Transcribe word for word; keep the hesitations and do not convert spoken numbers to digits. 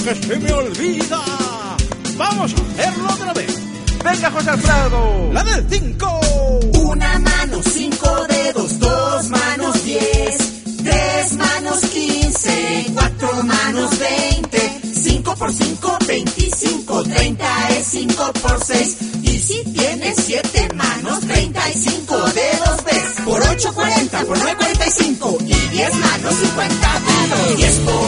que se me olvida. Vamos a hacerlo otra vez. Venga, José Alfredo. La del cinco. Una mano, cinco dedos, dos manos, diez, tres manos, quince, cuatro manos, veinte, cinco por cinco, veinticinco, treinta es cinco por seis. Y si tienes siete manos, treinta y cinco dedos ves. Por ocho, cuarenta, por nueve, cuarenta y cinco. Y diez manos, cincuenta dedos. diez por